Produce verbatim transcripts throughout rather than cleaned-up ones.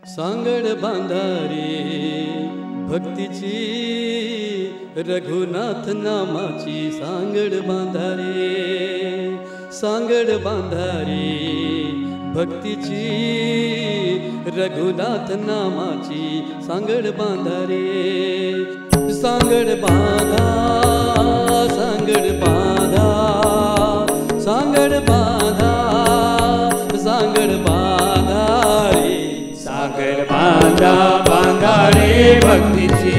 सांगड बांधारी भक्तीची, रघुनाथ नामाची सांगड बांधारी, सांगड बांधारी भक्तीची, रघुनाथ नामाची सांगड बांधारी. सांगड बांधा, सांगड बांधा, सांगड बांधा, सांगड बांधा रे. सांगड बांधा बांधा रे भक्तीची,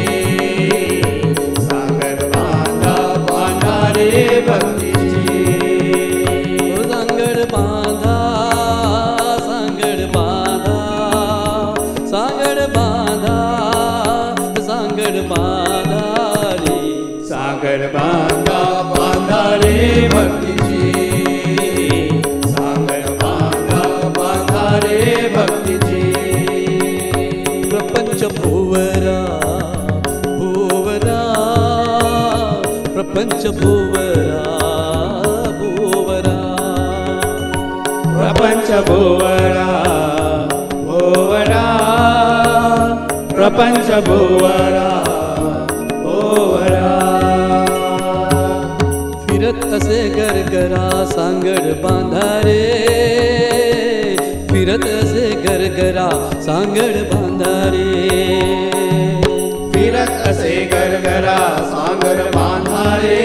सांगड बांधा बांधा रे भक्तीची. सांगड बांधा, सांगड बांधा, सांगड बांधा, सांगड बांधा रे. सांगड बांधा बांधा रे भक्तीची, सांगड बांधा बांधा रे भक्तीची. प्रपंच भोवरा भोवरा, प्रपंच भोवरा भोवरा, प्रपंच भोवरा भोवरा, प्रपंच भोवरा भोवरा. फिरत असे गरगरा सांगड बांधा रे, फिरत असे गरगरा सांगड बांधा रे. फिरत असे गरगरा सांगड बांधा रे,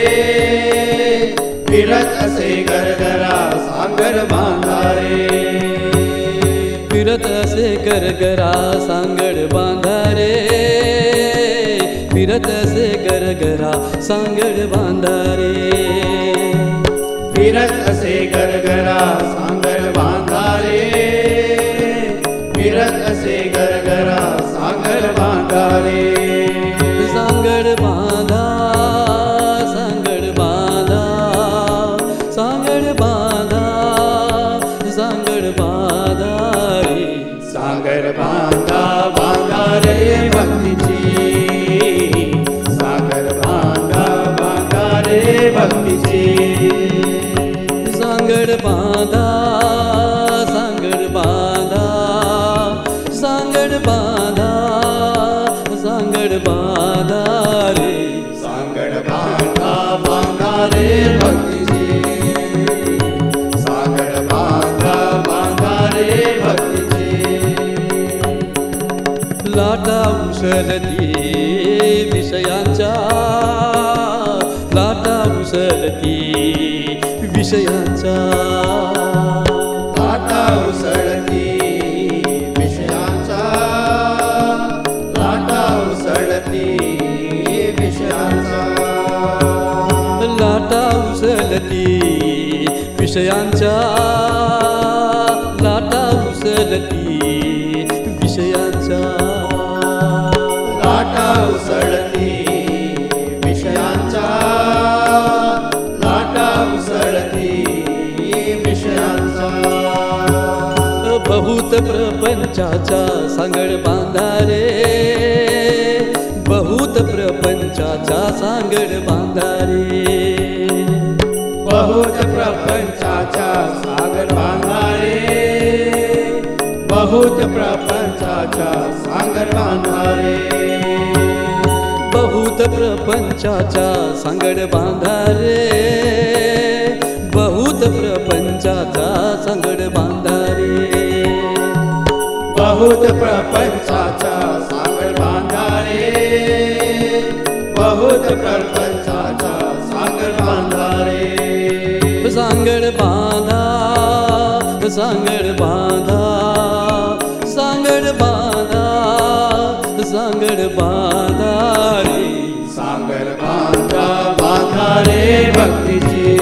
फिरत असे गरगरा सांगड बांधा रे. फिरत असे गरगरा सांगड बांधा रे, फिरत असे गरगरा सांगड बांधा रे. फिरत असे गरगरा सांगड बांधा रे, फिरत असे गरगरा सांगड बांधा रे. सांगड बांधा, सांगड बांधा, सांगड बांधा, सांगड बांधा रे. सांगड बांधा बांधा रे भक्तीची, सांगड बांधा बांधा रे भक्तीची. सांगड बांधा, सांगड बांधा, सांगड बांधा, सांगड बांधा रे. सांगड बांधा बांधा रे भक्तीची, सांगड बांधा बांधा रे भक्तीची. लाटा उसळती विषयांच्या, लाटा उसळती विषयांच्या, लाटा उसळती विषयांच्या, लाटा उसळती विषयांच्या. लाटा उसळती विषयांच्या, लाटा उसळती विषयांच्या. लाटा उसळती विषयांच्या, लाटा उसळती विषयांच्या. बहुत प्रपंचाचा सांगड बांधा रे, बहुत प्रपंचाचा सांगड बांधा रे. बहुत प्रपंचाचा सांगड बांधा रे, बहुत प्रपंचाचा सांगड बांधा रे. बहुत प्रपंचाचा सांगड बांधा रे, बहुत प्रपंचाचा सांगड बांधा रे. बहुत प्रपंचाचा सांगड बांधा रे, बहुत प्रपंचाचा सांगड बांधा रे. सांगड बांधा, सांगड बांधा, सांगड बांधा, सांगड बांधा रे. सांगड बांधा बांधा रे भक्तीची,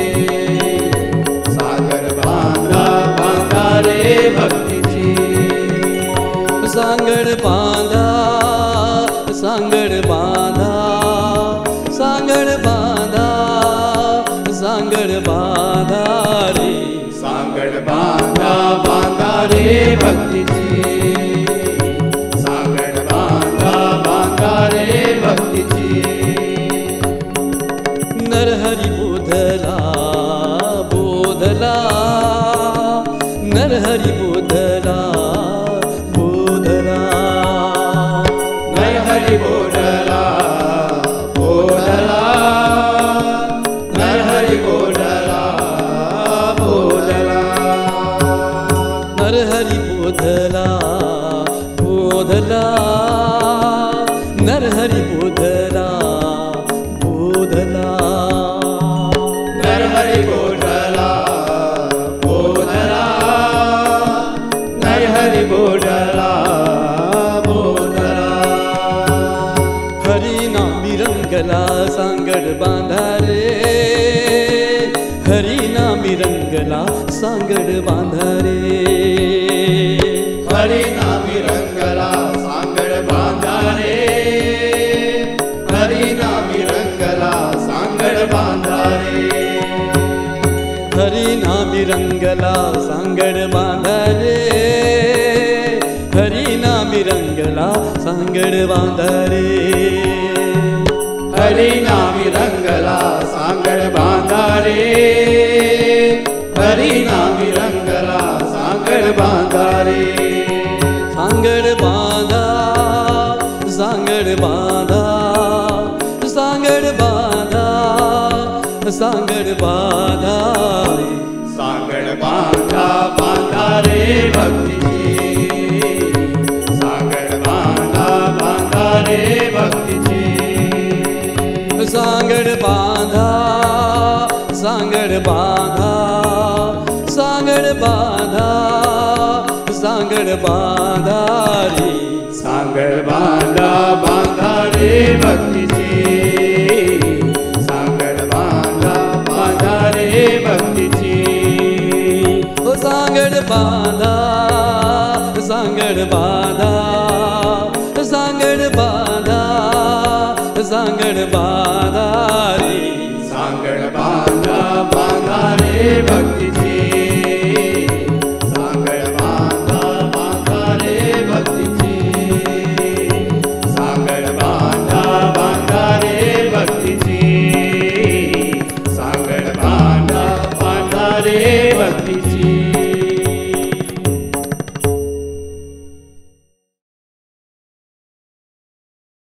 सांगड बांधा बांधा रे भक्तीची. सांगड बांधा, सांगड बांधा, सांगड बांधा, सांगड बांधा रे. सांगड बांधा बांधा रे भक्तीची, सांगड बांधा बांधा रे भक्तीची. नरहरी बोधला बोधला, नरहरी बोधला बोधला. बोधला बोधला नरहरि बोधला बोधला नरहरि बोधला बोधला नरहरि बोधला बोधला हरि नामी रंगला सांगड बांधा रे हरि नामी रंगला सांगड बांधा रे हरि नामी रंगला सांगड बांधा रे हरि नामी रंगला सांगड बांधा रे हरि नामी रंगला सांगड बांधा रे हरि नामी रंगला सांगड बांधा रे हरि नामी रंगला सांगड बांधा रे हरि नामी रंगला सांगड बांधा रे सांगड बांधा सांगड बांधा सांगड बांधा सांगड बांधा सांगड बांधा बांधा रे भक्तीची सांगड बांधा बांधा रे भक्तीची सांगड बांधा सांगड बांधा सांगड बांधा सांगड बांधा रे सांगड बांधा बांधा रे भक्तीची सांगड बांधा बांधा रे भक्तीची ओ सांगड बांधा सांगड बांधा सांगड बांधा सांगड बांधा रे सांगड बांधा